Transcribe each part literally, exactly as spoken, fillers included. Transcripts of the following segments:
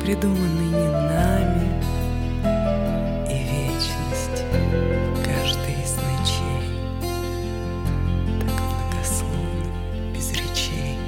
придуманный не нами, и вечность каждой из ночей так многословна, без речей.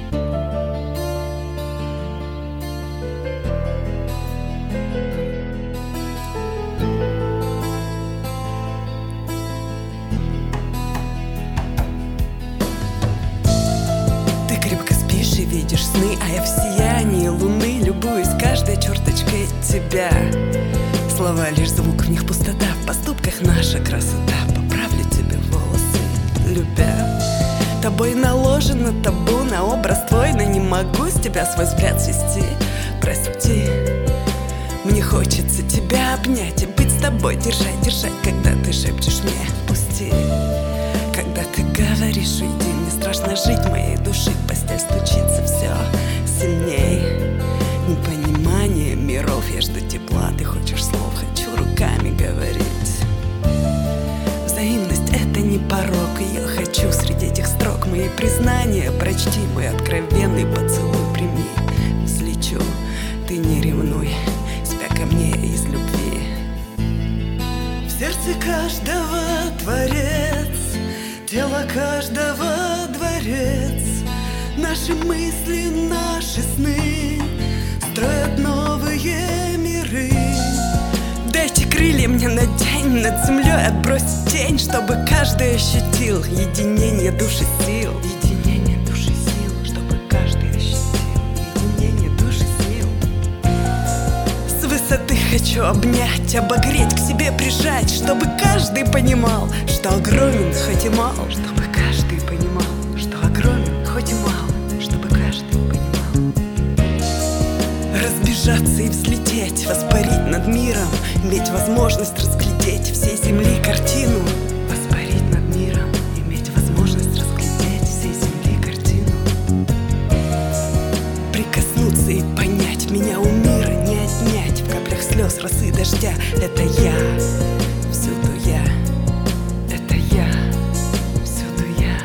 Ты крепко спишь и видишь сны, а я в сиянии луны любуюсь каждой черточкой тебя. Слова лишь звук, в них пустота, в поступках наша красота. Поправлю тебе волосы, любя. Тобой наложено табу на образ твой, но не могу с тебя свой взгляд свести. Прости, мне хочется тебя обнять и быть с тобой, держать, держать, когда ты шепчешь мне «пусти». Когда ты говоришь «уйди», мне страшно жить моей души, в постель стучится все сильней. Непонимание миров, я жду тепла, ты хочешь слов, хочу руками говорить. Взаимность — это не порок, и я хочу среди этих строк мои признания. Прочти мой откровенный поцелуй, прими, взлечу, ты не ревнуй себя ко мне из любви. В сердце каждого творец, тело каждого дворец. Наши мысли, наши сны строят новые миры. Дайте крылья мне на день, над землей отбросить тень, чтобы каждый ощутил единение души сил. Единение души сил, чтобы каждый ощутил единение души сил. С высоты хочу обнять, обогреть, к себе прижать, чтобы каждый понимал, что огромен, хоть и мал. Чтобы каждый понимал, что огромен, хоть и мал. Чтобы каждый понимал. Разбежаться и взлететь, воспарить над миром, иметь возможность разглядеть всей земли картину. Воспарить над миром, иметь возможность разглядеть всей земли картину. Прикоснуться и понять, меня у мира не отнять. В каплях слез, росы, дождя. Это я, всюду я. Это я, всюду я.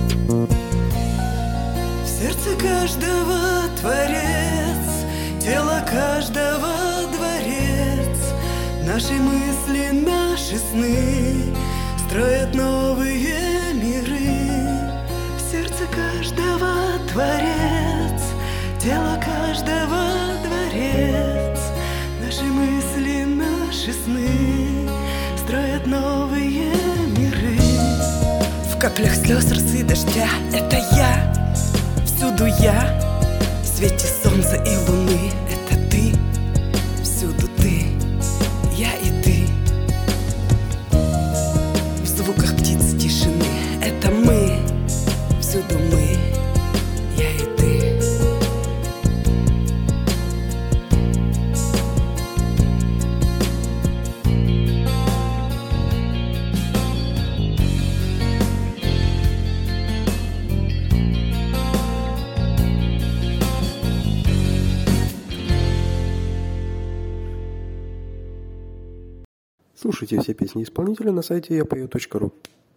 В сердце каждого творец, тело каждого дворец. Наши мысли, наши сны строят новые миры. В сердце каждого творец, тело каждого дворец. Наши мысли, наши сны строят новые миры. В каплях слез, росы, дождя. Это я, всюду я. В свете солнца и луны. Это ты, всюду ты, я и ты. В звуках птиц тишины. Это мы, всюду мы, я и ты. Слушайте все песни исполнителя на сайте я пою точка ру.